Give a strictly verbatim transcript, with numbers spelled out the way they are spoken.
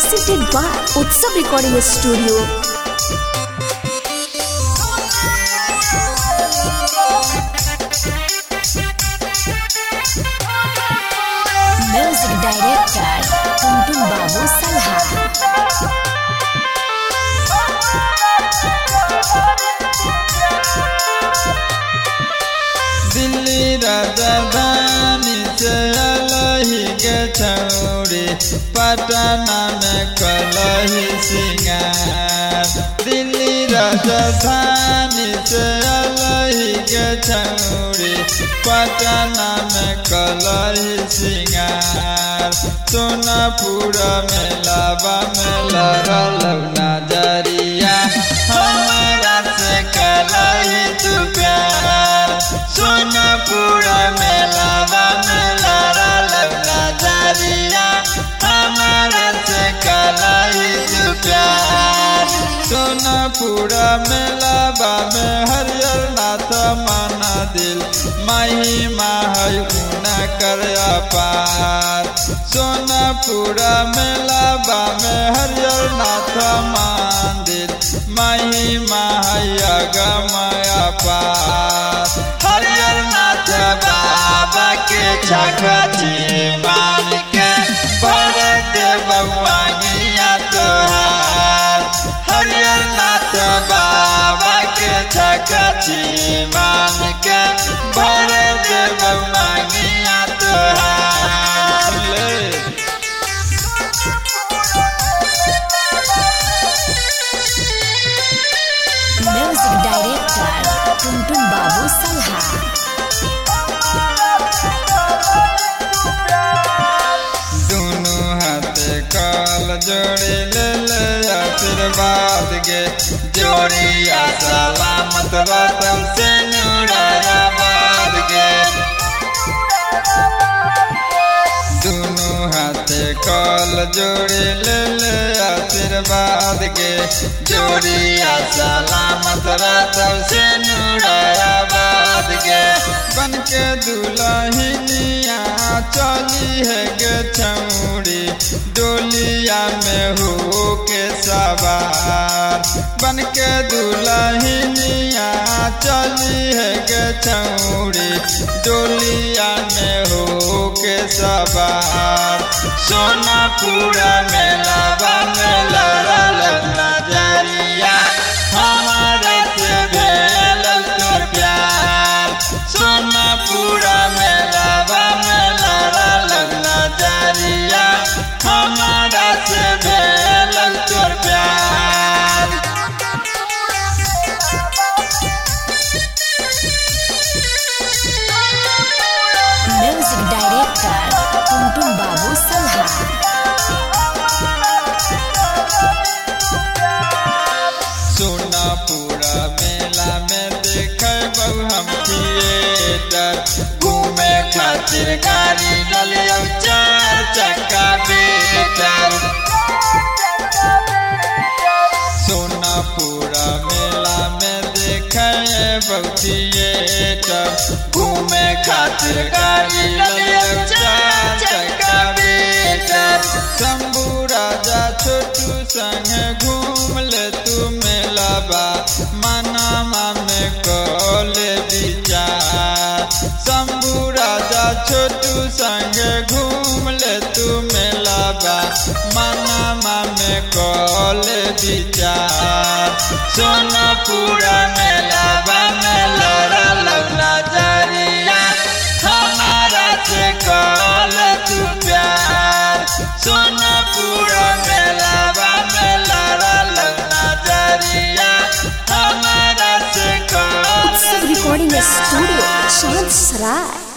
presented by Utsav Recording Studio. Music Director Tuntun Babu Salha. Delhi राजधानी से अलही के छौरी पटना में कलही सिंगार। दिल्ली राजधानी से अलही के छौरी पटना में कलही सिंगार। सोनापुर में लाबा में लड़ल नजरिया हमारा से कलही तू प्यार। सोनापुर में लाबा में लड़ल नजरिया हमारा से कलही तू प्यार। सोनापुर में लाबा में हरियर नाथ माना दिल महिमा है गुना कर अपार। सोनापुर में लाबा में हरियर नाथ मंदिर महिमा है अगम अपार। हरियर नाथ बाबा के छकची मान के भर दे बउआनिया तोहार। हरियर नाथ बाबा के छकची मान के भर दे बउआनिया तोहार। Music Director Tuntun Babu Salha. दोनों हाथे काल जोड़ी ले ले आशीर्वाद गे जोड़िया सलामत रतन से नूराबाद गे। दोनों हाथे काल जोड़ी ले ले आशीर्वाद गे जोड़िया सलामत रतन से नूराबाद गे। बन के दुल्हनिया चली है गे छौरी डोलिया में हो के सवार। बन के दुल्हनिया चली है गे छौरी डोलिया में हो के सवार। सोनापुर में लाबा में लड़ल नजरिया हमारा से भेल तो प्यार। सोनापुर में लाबा में लड़ल नजरिया हमारा से भेल तो प्यार। Music Director Tuntun Babu Salha. Sonapur मेला में देखे बहु हम थिएटर घूमे खातिर गाड़ी डलिया चार चक्का बेटर। सोनापुर मेला में देखे बहु थिएटर घूमे खातिर गाड़ी डलिया चार चक्का बेटर। शंभू राजा छोटू संग घूम ले तू मेलाबा मनामा में कोले विचार। शंभू राजा छोटू संग घूम ले तू मेलाबा मनामा में कोले विचार। सोनापुर मेलाबा में लड़ल नजरिया हमारा से कल तू प्यार। सोनापुर मेलाबा में लड़ल नजरिया हमारा से कल Utsav Recording Studio, Chand Sarai.